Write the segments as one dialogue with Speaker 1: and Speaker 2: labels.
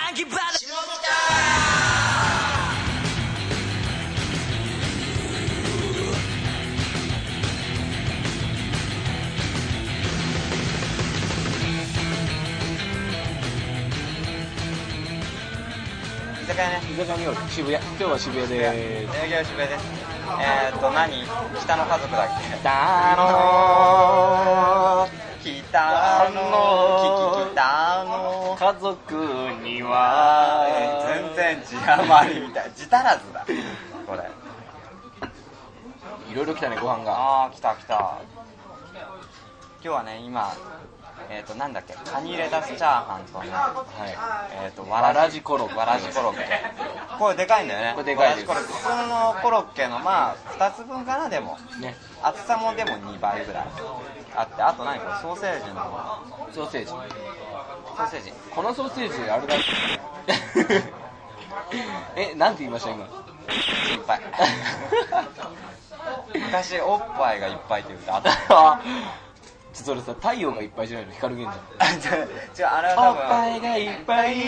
Speaker 1: 居酒屋ね。
Speaker 2: 居酒屋による渋谷。今日は渋谷でーす。
Speaker 1: 営業渋谷です。何北の家族だっけ。
Speaker 2: 北の家族には
Speaker 1: 全然字余りみたい。字足らずだこれ。
Speaker 2: いろいろ来たね、ご飯が。
Speaker 1: ああ、来た。今日はね、今なんだっけ、カニレタスチャーハンとね、わらじコロッケ。これでかいんだよね。
Speaker 2: これでかいです。
Speaker 1: 普通のコロッケのまあ2つ分かな。でも
Speaker 2: ね、
Speaker 1: 厚さもでも2倍ぐらいあって、あと何これ、ソーセージ。
Speaker 2: このソーセージあれだなんて言いました今。
Speaker 1: いっぱい昔おっぱいがいっぱいって言うとあった
Speaker 2: それさ、太陽がいっぱいじゃないの、光源氏。
Speaker 1: 違う、あれは多分
Speaker 2: おっぱいがいっぱい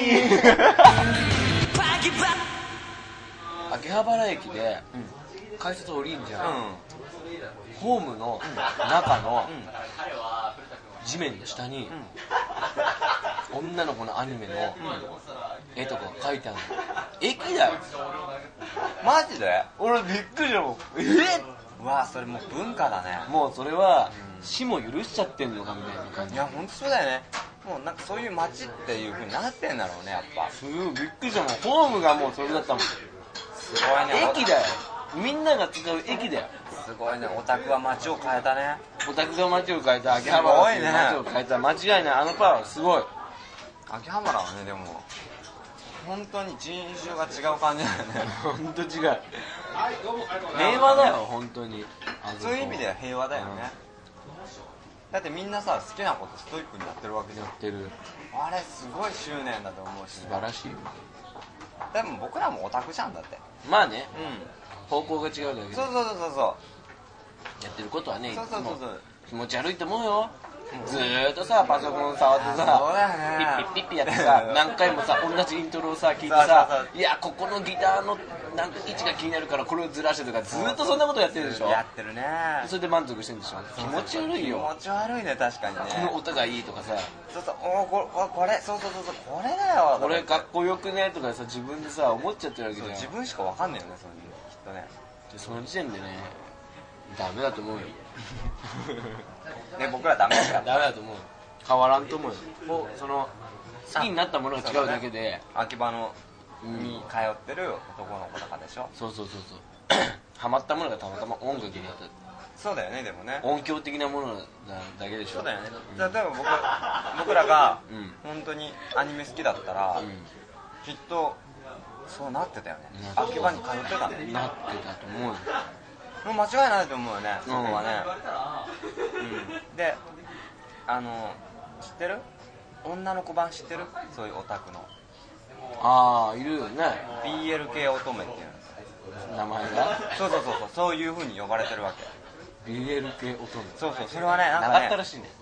Speaker 2: 秋葉原駅で改札降りんじゃん、ホームの中の地面の下に女の子のアニメの絵とかが描いてあるの。駅だよ。
Speaker 1: マジで
Speaker 2: 俺びっくりしたもん。
Speaker 1: うわ、それもう文化だね。
Speaker 2: もうそれは死も許しちゃってんのかみたいな感じ。
Speaker 1: いや、ほんとそうだよね。もうなんかそういう街っていう風になってんだろうね、やっぱ。
Speaker 2: すごいびっくりしたもん。ホームがもうそれだったもん。
Speaker 1: すごいね。
Speaker 2: 駅だよ。みんなが使う駅だよ。
Speaker 1: すごいね、オタクは街を変えたね。
Speaker 2: オタクが街を変えた、秋葉原っていう街を変えた。間違いない。あのパワーはすごい。
Speaker 1: 秋葉原はね、でも本当に人種が違う感じだよね。
Speaker 2: 本当違う。平和だよ、本当に。
Speaker 1: そういう意味では平和だよね。だってみんなさ、好きなことストイックにやってるわけじゃん。
Speaker 2: やってる。
Speaker 1: あれすごい執念だと思うし、ね、
Speaker 2: 素晴らしいよ。
Speaker 1: でも僕らもオタクじゃんだって。
Speaker 2: まあね、
Speaker 1: うん、
Speaker 2: 方向が違うだけで。
Speaker 1: そう
Speaker 2: やってることはね、いつも気持ち悪いと思うよ。ずーっとさ、パソコン触ってさ、ピッピッやってさ、何回もさ、同じイントロをさ、聞いてさ、いや、ここのギターのなんか位置が気になるからこれをずらしてとか、ずーっとそんなことやってるでしょ。
Speaker 1: やってるね。
Speaker 2: それで満足してるんでしょ。気持ち悪いよ。
Speaker 1: 気持ち悪いね、確かにね。
Speaker 2: この音がいいとかさ、
Speaker 1: そうそう、これ、そう、これだよ。
Speaker 2: これかっこよくねとかさ、自分でさ、思っちゃってるわけじゃん。
Speaker 1: 自分しかわかんないよね、そういうのきっとね。
Speaker 2: でその時点でね、ダメだと思うよ。
Speaker 1: ね、僕らダメですから。
Speaker 2: ダメだと思う。変わらんと思うよ。もうその好きになったものが違うだけで、
Speaker 1: 秋葉のに通ってる男の子とかでしょ。
Speaker 2: そうハマったものがたまたま音楽になった。
Speaker 1: そうだよね。でもね、
Speaker 2: 音響的なものだけでしょ。
Speaker 1: そうだよね。例えば僕らが
Speaker 2: うん
Speaker 1: 本当にアニメ好きだったら、きっとそうなってたよね。
Speaker 2: なってた
Speaker 1: 秋葉に通ってたね。
Speaker 2: なってたと思うよ。
Speaker 1: もう間違いないと思うよね、そこはね。で、知ってる？女の子版知ってる？そういうオタクの
Speaker 2: ああ、いるよね。
Speaker 1: BL 系乙女っていう
Speaker 2: 名前が
Speaker 1: そういう風に呼ばれてるわけ。
Speaker 2: BL 系乙女。
Speaker 1: それはね、なん
Speaker 2: な
Speaker 1: かね、
Speaker 2: かったらしいね。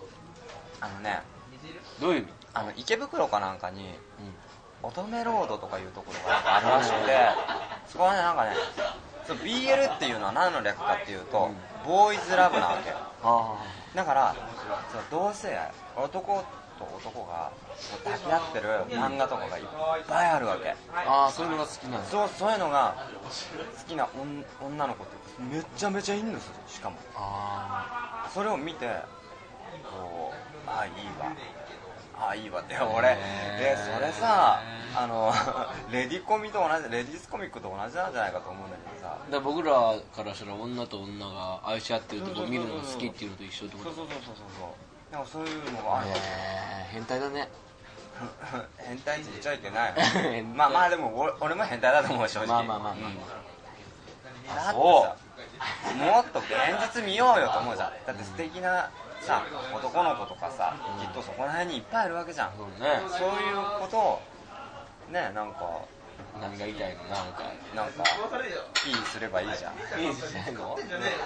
Speaker 1: どういう意味？池袋かなんかに、乙女ロードとかいうところがなんかあるらしくて、そこはね、なんかね、BL っていうのは何の略かっていうと、ボーイズラブなわけ。だから同性愛、男と男が抱き合ってる漫画とかがいっぱいあるわけ。
Speaker 2: そういうのが好きなんだ。
Speaker 1: そういうのが好きな女の子ってめちゃめちゃいいんですよ。しかもそれを見て、こう、いいわって俺で、それさ、レディスコミックと同じなんじゃないかと思うんだけどさ。
Speaker 2: だから僕らからしたら女と女が愛し合ってるとこ見るのが好きっていうのと一緒ってこと。
Speaker 1: そうなんかそういうのがあるわけ。
Speaker 2: 変態だね。
Speaker 1: 変態って言っちゃいけない。まあでも俺も変態だと思う、正直。
Speaker 2: まあ
Speaker 1: だってさ、もっと現実見ようよと思うじゃん。だって素敵なさ、男の子とかさ、きっとそこら辺にいっぱいいるわけじゃん。そういうことをね、なんか
Speaker 2: 何が言いたいの？
Speaker 1: なんかピーすればいいじゃん。
Speaker 2: ピースしてんの？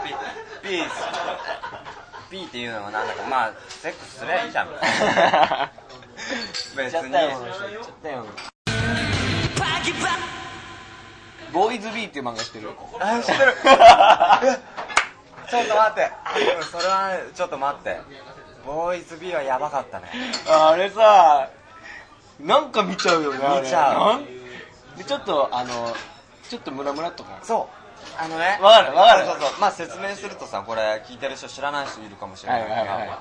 Speaker 1: ピーっていうのはなんだか、まあセックスすればいいじゃん。別に。
Speaker 2: 言っちゃったよ。 ボーイズビーっていう漫画知ってる？
Speaker 1: あ、知ってるちょっと待って、それはちょっと待って、ボーイズビーはやばかったね。
Speaker 2: あれさ、なんか見ちゃうよね。
Speaker 1: 見ちゃう
Speaker 2: でちょっとちょっとムラムラとか。
Speaker 1: そうね、
Speaker 2: わかる
Speaker 1: そうまあ説明するとさ、これ聞いてる人知らない人いるかもしれないけど、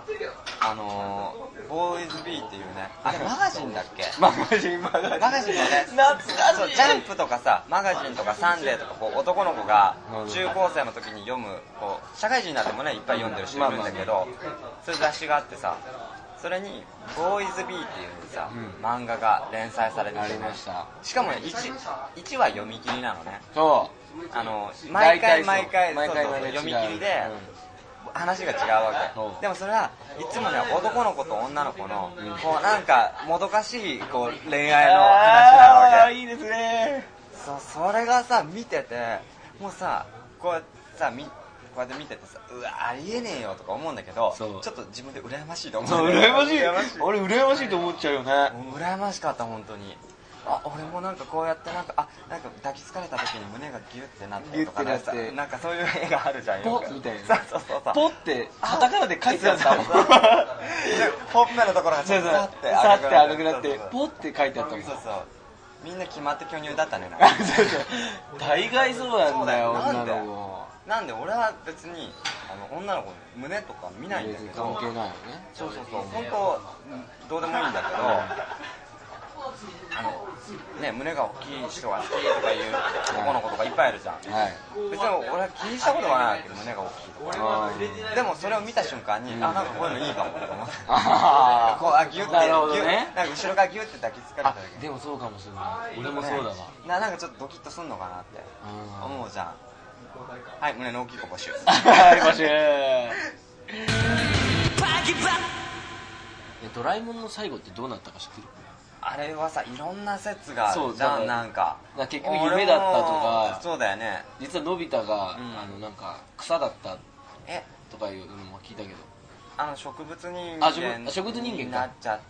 Speaker 1: ボーイズビーっていうね、あれマガジンだっけ？マガジンのね、
Speaker 2: 懐かしい。
Speaker 1: そう、ジャンプとかさ、マガジンとかサンデーとか、こう男の子が中高生の時に読む、こう社会人になってもねいっぱい読んでる人いるんだけど、そういう雑誌があってさ、それにボーイズビーっていうさ、漫画が連載されてて、ね、しかもね 1話読み切りなのね。
Speaker 2: そう
Speaker 1: 毎回読み切りで話が違うわけ。でもそれはいつもね、男の子と女の子のこうなんかもどかしいこう恋愛の話なわけ。
Speaker 2: いいですね。
Speaker 1: それがさ見てて、もうさこうやって見ててさ、うわありえねえよとか思うんだけど、ちょっと自分で羨ましいと思う。
Speaker 2: そう、羨ましい。俺羨ましいと思っちゃうよね。
Speaker 1: 羨ましかった本当に。俺もなんかこうやってなんか抱きつかれた時に胸がギュッてなってとかなんかそういう絵があるじゃんよ。
Speaker 2: ポッみたいな。そうポッってカタカナで書いてあったもん。
Speaker 1: ほっぺのところがちょっとさって
Speaker 2: 赤くなってポッって書いてあったもん。
Speaker 1: そうみんな決まって巨乳だったね。
Speaker 2: 大概そうなんだよ。女の子
Speaker 1: なんで俺は別に女の子の胸とか見ないんだけど、
Speaker 2: 関係ないよね。
Speaker 1: そう本当どうでもいいんだけど、胸が大きい人が好きとかいう男の子とかいっぱいいるじゃん。別に俺は気にしたことはないけど、胸が大きいとか。でもそれを見た瞬間になんかこういうのいいかもと思って、こうギュッてなんか後ろからギュッて抱きつかれた時。
Speaker 2: でもそうかもしれない。俺もそうだわ。
Speaker 1: なんかちょっとドキッとすんのかなって思うじゃん。はい、胸の大きい子募集。
Speaker 2: 募集。ドラえもんの最後ってどうなったか知ってる？
Speaker 1: あれはさ、いろんな説があるじゃん。なんか
Speaker 2: 結局夢だったとか、
Speaker 1: そうだよね、
Speaker 2: 実はのび太がなんか草だったとかいうのも聞いたけど、
Speaker 1: 植物人間になっちゃって、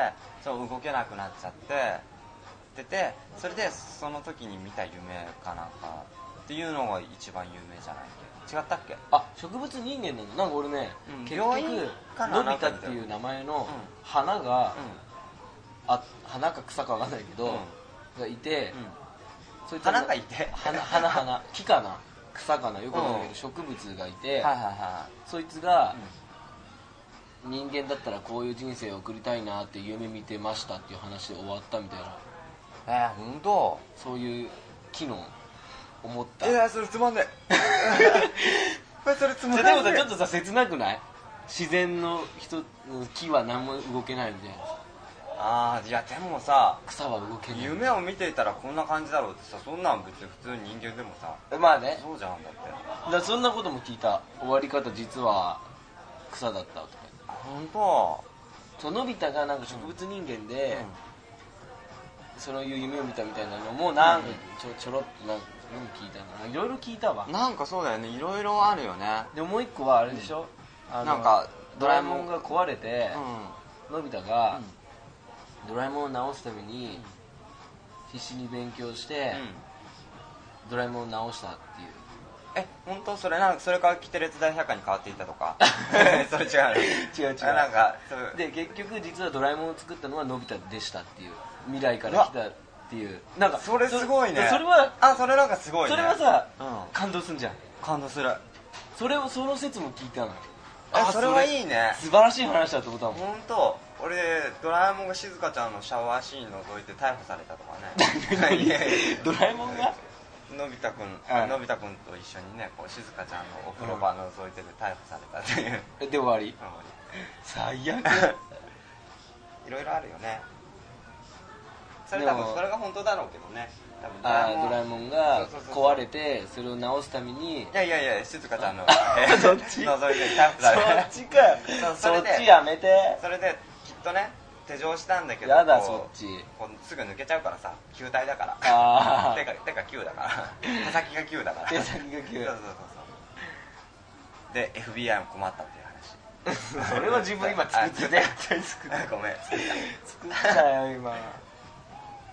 Speaker 1: そう動けなくなっちゃってて、それでその時に見た夢かなんかっていうのが一番有名じゃないっけ？違ったっけ？
Speaker 2: 植物人間なの。なんか俺ね、結局
Speaker 1: の
Speaker 2: び太っていう名前の花が花か草かわかんないけどがいて、
Speaker 1: 花がいて、
Speaker 2: 花木かな草かなよくわかんないけど植物がいて、そいつが人間だったらこういう人生を送りたいなって夢見てましたっていう話で終わったみたいな。
Speaker 1: 本当？
Speaker 2: そういう機能思った。
Speaker 1: それつまんねえ。それつまんねえ。
Speaker 2: でもさ、ちょっとさ切なくない？自然の木は何も動けないみたいな。
Speaker 1: いやでもさ、
Speaker 2: 草は動けない。
Speaker 1: 夢を見ていたらこんな感じだろうってさ、そんなん別に普通に人間でもさ、
Speaker 2: まあね、
Speaker 1: そうじゃん。だって
Speaker 2: そんなことも聞いた。終わり方実は草だったとか。
Speaker 1: 本当？
Speaker 2: そう、のび太がなんか植物人間で、そういう夢を見たみたいなのもなんかちょろっとなんか聞いたな。いろいろ聞いたわ。
Speaker 1: なんかそうだよね、いろいろあるよね。
Speaker 2: でもう一個はあれでしょ、
Speaker 1: なんか
Speaker 2: ドラえもんが壊れて、のび太がドラえもんを直すために必死に勉強して、ドラえもんを直したっていう。
Speaker 1: 本当？それからキテレツ大百科に変わっていったとか？それ違う。
Speaker 2: 違う。
Speaker 1: なんか
Speaker 2: で結局実はドラえもんを作ったのはのび太でしたっていう、未来から来たっていう。なんか
Speaker 1: それすごいね。
Speaker 2: それは
Speaker 1: それなんかすごいね。
Speaker 2: それはさ、感動すんじゃん。
Speaker 1: 感動する。
Speaker 2: その説も聞いたの。
Speaker 1: それはいいね。
Speaker 2: 素晴らしい話だと思ったもん。
Speaker 1: 本当。俺ドラえもんが静香ちゃんのシャワーシーン覗いて逮捕されたとかね。
Speaker 2: ドラえもんが
Speaker 1: のび太くんと一緒にね、こう静香ちゃんのお風呂場覗いてて逮捕されたっていう。
Speaker 2: で終わり。最悪。
Speaker 1: いろいろあるよね。それが本当だろうけどね。
Speaker 2: ドラえもんが壊れてそれを直すために。
Speaker 1: いや静香ちゃんのそっち覗いて逮捕された。
Speaker 2: そっちかよ。そっちやめて。
Speaker 1: それできっとね手錠したんだけど、
Speaker 2: やだそっち
Speaker 1: すぐ抜けちゃうからさ、球体だから手が球だから手先が球だから
Speaker 2: 手先が球。
Speaker 1: そうで FBI も困ったっていう話。
Speaker 2: それは自分今作ってた。
Speaker 1: ごめん、
Speaker 2: 作ったよ今。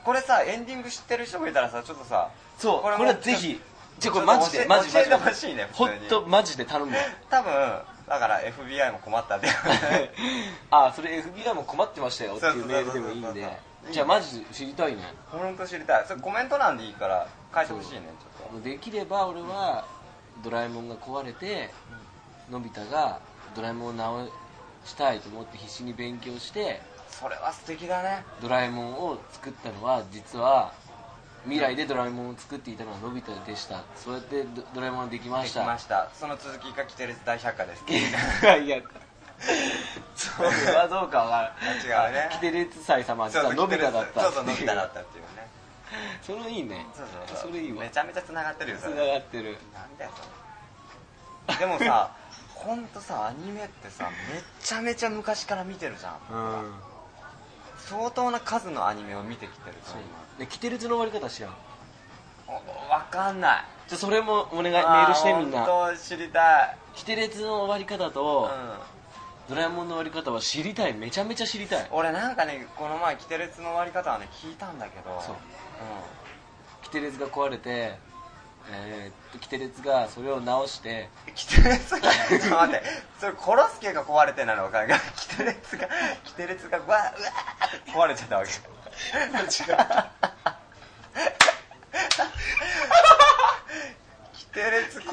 Speaker 1: これさエンディング知ってる人がいたらさちょっとさ
Speaker 2: そうこれはぜひじゃあこれマジで
Speaker 1: 教えてほしいね
Speaker 2: ほんとマジで頼むわ
Speaker 1: 多分だから FBI も困ったって
Speaker 2: あそれ FBI も困ってましたよっていうメールでもいいんでじゃあマジで知りたいね
Speaker 1: 本当知りたいそれコメント欄でいいから書いてほしいねちょっと
Speaker 2: できれば俺はドラえもんが壊れてのび太がドラえもんを直したいと思って必死に勉強して
Speaker 1: それは素敵だね
Speaker 2: ドラえもんを作ったのは実は未来でドラえもんを作っていたのはのび太でしたそうやってドラえもんができました
Speaker 1: できましたその続きがキテレツ大百科です
Speaker 2: いやそれはどうかわからない
Speaker 1: 違うね
Speaker 2: キテレツ祭様は実はのび太だった
Speaker 1: そうそうのび太だったっていうね
Speaker 2: それいいね
Speaker 1: そう
Speaker 2: それいいわ
Speaker 1: めちゃめちゃつながってるよそれ
Speaker 2: つながってる
Speaker 1: なんだよそれでもさほんとさアニメってさめちゃめちゃ昔から見てるじゃん相当な数のアニメを見てきてる
Speaker 2: そうでキテレツの終わり方知らん
Speaker 1: わかんない
Speaker 2: じゃそれもお願いメールしてみんな
Speaker 1: ほんと知りたい
Speaker 2: キテレツの終わり方と、ドラえもんの終わり方は知りたいめちゃめちゃ知りたい
Speaker 1: 俺なんかねこの前キテレツの終わり方はね聞いたんだけど
Speaker 2: そう、キテレツが壊れてキテレツがそれを直して
Speaker 1: キテレツがちょっと待ってそれコロスケが壊れてなの分かるがキテレツがうわーって壊れちゃったわけ違うキテレツ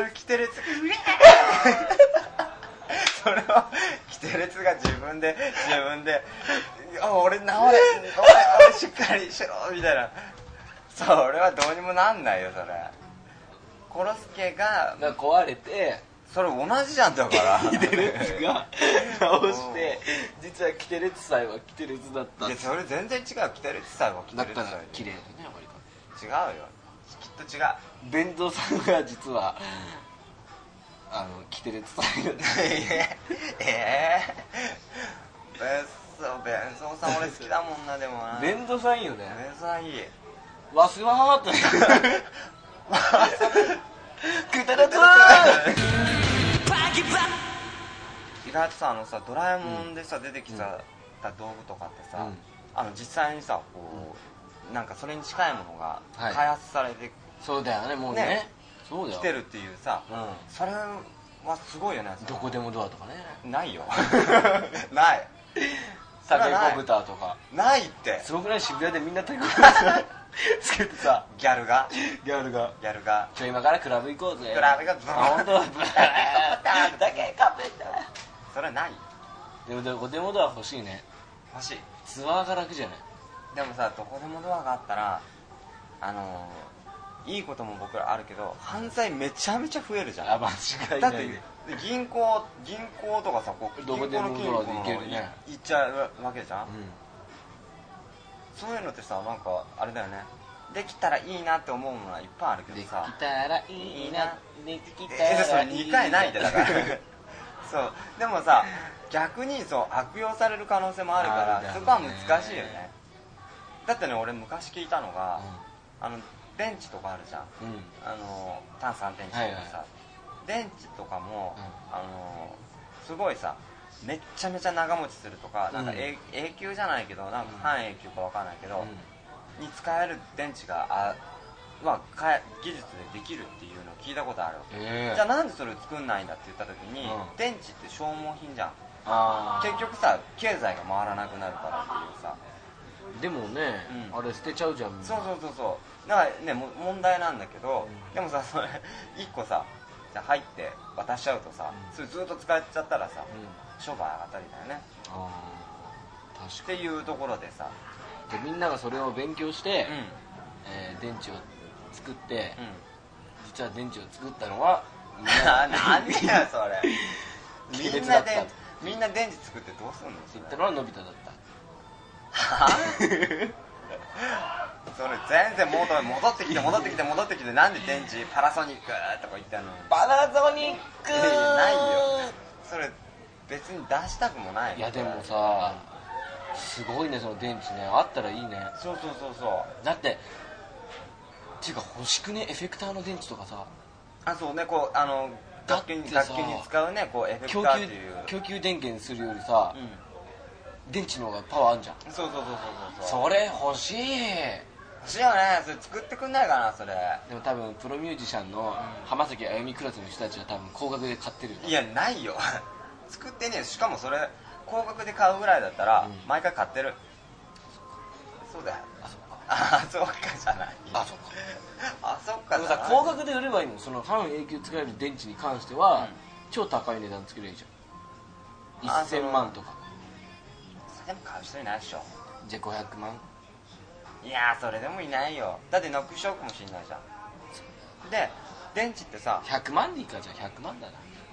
Speaker 1: それをキテレツが自分で俺治れ俺しっかりしろみたいなそれはどうにもなんないよそれコロスケが
Speaker 2: 壊れて
Speaker 1: それ同じじゃんだから
Speaker 2: キテレツが直して実はキテレツ祭はキテレツだった
Speaker 1: いやそれ全然違うキテレツ祭はキテレツ祭
Speaker 2: だったら綺麗だね割と
Speaker 1: 違うよきっと違う
Speaker 2: 弁蔵さんが実はキテレツ祭だった
Speaker 1: 弁蔵さん俺好きだもんなでもな
Speaker 2: 弁蔵さんいいよね
Speaker 1: 弁蔵さんいい
Speaker 2: わすわーってキテレツ
Speaker 1: 意外とさドラえもんでさ出てきた道具とかってさ実際にさこうなんかそれに近いものが開発されて
Speaker 2: そうだよねもうねそうだよ
Speaker 1: 来てるっていうさそれはすごいよね
Speaker 2: どこでもドアとかね
Speaker 1: ないよない
Speaker 2: タケコブタとか
Speaker 1: ないって
Speaker 2: すごくない渋谷でみんなタケコブつけてさ
Speaker 1: ギャルが
Speaker 2: 今からクラブ行こうぜ
Speaker 1: クラブがズ
Speaker 2: 本当だタケコブタ
Speaker 1: それはない
Speaker 2: でもどこでもドア欲しいね
Speaker 1: 欲しい
Speaker 2: ツアーが楽じゃない
Speaker 1: でもさどこでもドアがあったらいいことも僕らあるけど犯罪めちゃめちゃ増えるじゃん
Speaker 2: 間違いないね
Speaker 1: だって銀行とかさ
Speaker 2: どこでもドアで行けるね
Speaker 1: 行っちゃうわけじゃん、そういうのってさなんかあれだよねできたらいいなって思うものはいっぱいあるけどさ
Speaker 2: できたらいいなできた
Speaker 1: それ
Speaker 2: らいい
Speaker 1: 2回ないんだからそうでもさ逆にそう悪用される可能性もあるからそこは難しいよねだってね俺昔聞いたのが、電池とかあるじゃん、単3電池とかさ、電池とかも、すごいさめっちゃめちゃ長持ちするとか、なんか永久じゃないけどなんか半永久かわかんないけど、に使える電池が技術でできるっていうのを聞いたことあるわけ、じゃあなんでそれを作んないんだって言った時に、電池って消耗品じゃん結局さ経済が回らなくなるからっていうさ
Speaker 2: でもね、あれ捨てちゃうじゃん
Speaker 1: そうだからね問題なんだけど、でもさそれ1個さじゃ入って渡しちゃうとさ、それずっと使っちゃったらさ、商売上がったりだよね
Speaker 2: 確かに
Speaker 1: っていうところでさ
Speaker 2: でみんながそれを勉強して、電池を作って、実は電池を作ったのは
Speaker 1: なんでやそれ
Speaker 2: キテレツだった
Speaker 1: みんな電池作ってどうすんの
Speaker 2: 言ったのはのび太だった
Speaker 1: それ全然戻ってきてなんで電池パナソニックとか言ったの
Speaker 2: パナソニック
Speaker 1: ないよそれ別に出したくもない
Speaker 2: いやでもさすごいねその電池ねあったらいいね
Speaker 1: そう
Speaker 2: だってっていうか欲しくねエフェクターの電池とかさ
Speaker 1: そうねこう楽器に使うねこうエフェクターっていう
Speaker 2: 供給電源するよりさ、 電池の方がパワーあるじゃん。
Speaker 1: そう
Speaker 2: それ欲しい。
Speaker 1: 欲しいよね。それ作ってくんないかな、それ。
Speaker 2: でも多分プロミュージシャンの浜崎あゆみクラスの人たちは多分高額で買ってるよ。
Speaker 1: いや、ないよ。作ってねえ。しかもそれ高額で買うぐらいだったら、毎回買ってる。そうだよ。あ、そっかじゃない。
Speaker 2: あ、そっか。
Speaker 1: あ、そっか
Speaker 2: でもさ、高額で売ればいいの。その半永久使える電池に関しては、超高い値段つけるいいじゃん。1000万とか。
Speaker 1: それでも買う人いないでしょ。
Speaker 2: じゃあ500万。
Speaker 1: いやー、それでもいないよ。だってノックショックもしんないじゃん。で、電池ってさ、
Speaker 2: 100万でいいか。じゃあ100万だな。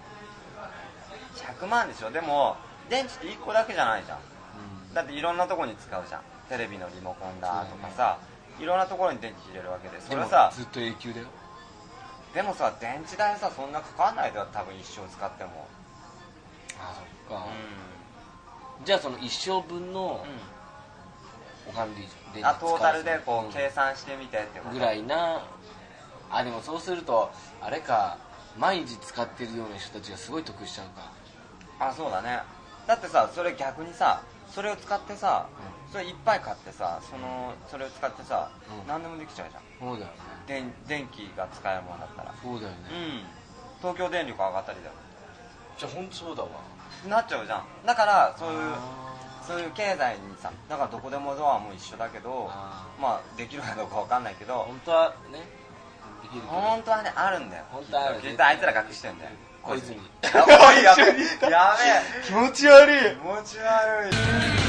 Speaker 1: 100万でしょ。でも電池って1個だけじゃないじゃん、だっていろんなところに使うじゃん。テレビのリモコンだとかさ、いろんなところに電池入れるわけで、それさ
Speaker 2: ずっと永久だよ。
Speaker 1: でもさ、電池代さ、そんなかかんないでは、多分一生使っても。
Speaker 2: あ、そっか。じゃあその一生分のお金でいいじゃん。
Speaker 1: トータルでこう計算してみてってこと
Speaker 2: ぐらいな。あ、でもそうするとあれか、毎日使ってるような人たちがすごい得しちゃうか。
Speaker 1: あ、そうだね。だってさ、それ逆にさ、それを使ってさ、それいっぱい買ってさ、それを使ってさ、何でもできちゃうじゃん。
Speaker 2: そうだよね。
Speaker 1: 電気が使えるものだったら。
Speaker 2: そうだよね。
Speaker 1: 東京電力上がったりだよ。
Speaker 2: じゃあ本当そうだわ。
Speaker 1: なっちゃうじゃん。だからそういう経済にさ、だからどこでもドアも一緒だけど、まあできるかどうかわかんないけど、
Speaker 2: 本当はね、できるけど
Speaker 1: 本当はね、あるんだよ。
Speaker 2: 本当はある。
Speaker 1: きっとあいつら隠してんだよ。
Speaker 2: 小泉。
Speaker 1: やべえ、やべえ、
Speaker 2: 気持ち悪い。
Speaker 1: 気持ち悪い。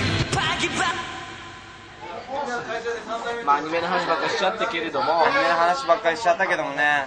Speaker 2: まあアニメの話ばっかりしちゃったけれども、
Speaker 1: アニメの話ばっかりしちゃったけどもね、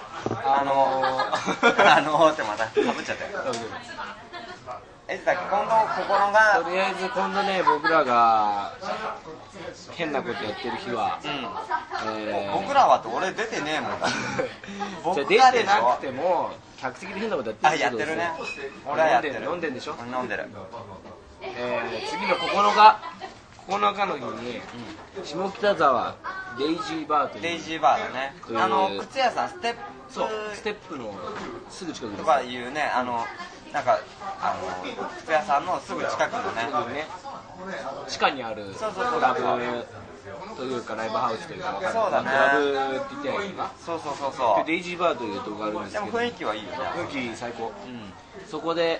Speaker 1: ってまたかぶっちゃったよ。いつだっけ、今度心が、
Speaker 2: とりあえず今度ね、僕らが変なことやってる日は、
Speaker 1: 僕らはって俺出てねえもん。
Speaker 2: じゃあ出てなくても客席で変なことやってる。
Speaker 1: あ、やってるね。俺はやってる。
Speaker 2: 飲んでんでしょ。
Speaker 1: 飲んでる。
Speaker 2: 次の9日の日に、下北沢デイジーバーという、
Speaker 1: デイジーバーだね。靴屋さん、ステップ
Speaker 2: のすぐ近くです。
Speaker 1: とかいうね、なんか靴屋さんのすぐ近くのね、
Speaker 2: 地下にあるクラブというかライブハウスというか、
Speaker 1: そうだね、
Speaker 2: クラブって言ってないか。
Speaker 1: そう
Speaker 2: デイジーバーというところがあるんですけど、
Speaker 1: でも雰囲気はいいよね。
Speaker 2: 雰囲気最高。そこで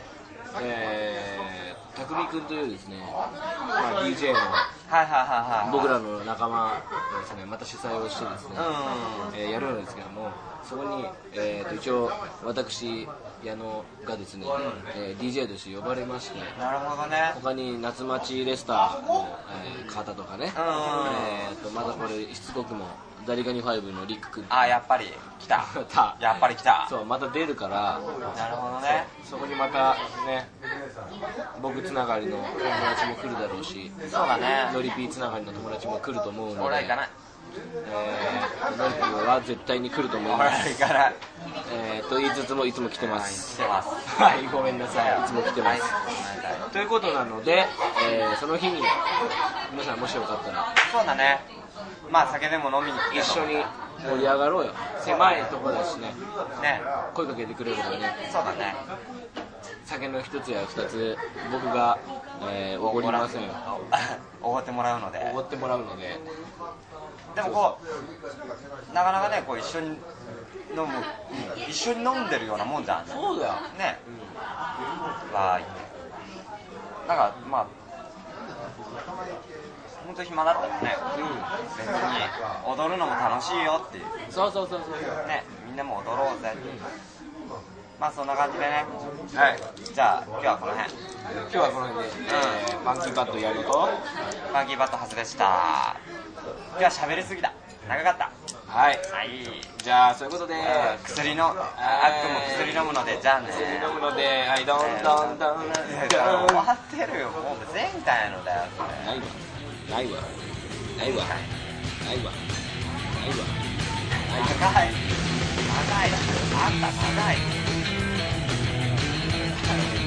Speaker 2: 匠くんというですね、DJ の僕らの仲間がですね、また主催をしてですね、やるんですけども、そこに、一応私矢野がですね、DJ として呼ばれまして、
Speaker 1: なるほどね。
Speaker 2: 他に夏待ちレスターの、方とかね、まだこれしつこくもザリガニ5のリック君、
Speaker 1: やっぱり来た。やっぱり来た。
Speaker 2: そう、また出るから、
Speaker 1: なるほどね。
Speaker 2: そこにまたね、僕つながりの友達も来るだろうし、
Speaker 1: そうだね。
Speaker 2: ノリピーつながりの友達も来ると思うので、
Speaker 1: 俺は行かない。
Speaker 2: ノリピーは絶対に来ると思います。
Speaker 1: 俺は行かない。
Speaker 2: と言いつつもいつも来てます。
Speaker 1: 来てます。
Speaker 2: はい、ごめんなさい。いつも来てます。ということなので、その日に皆さんもしよかったら、
Speaker 1: そうだね。まあ酒でも飲みに来て
Speaker 2: 一緒に盛り上がろうよ。狭いとこだしね。
Speaker 1: ね。
Speaker 2: 声かけてくれるからね。
Speaker 1: そうだね。
Speaker 2: 酒の一つや二つ僕がおごりませんよ。
Speaker 1: おごってもらうので。
Speaker 2: おごってもらうので。
Speaker 1: でもこうなかなかね、こう一緒に飲む、一緒に飲んでるようなもんじゃん。
Speaker 2: そうだよ
Speaker 1: ね。わーい。なんかまあ本当暇だったらね、別に踊るのも楽しいよっていう。
Speaker 2: そう
Speaker 1: ね、みんなも踊ろうぜっていう。まあそんな感じでね。はい。じゃあ今日はこの辺。
Speaker 2: 今日はこの辺で、ファンキーバットやると、
Speaker 1: ファンキーバット外でした。今日は喋りすぎだ。長かった。
Speaker 2: はい。じゃあそういうことで、
Speaker 1: 薬のあっくんも薬飲むので、じゃあね。
Speaker 2: 薬飲むので、はい、どんどんどんどん。
Speaker 1: 終わってるよ。もう前回のだよ。
Speaker 2: ないわ。
Speaker 1: 長い。長いだ。あんた長い。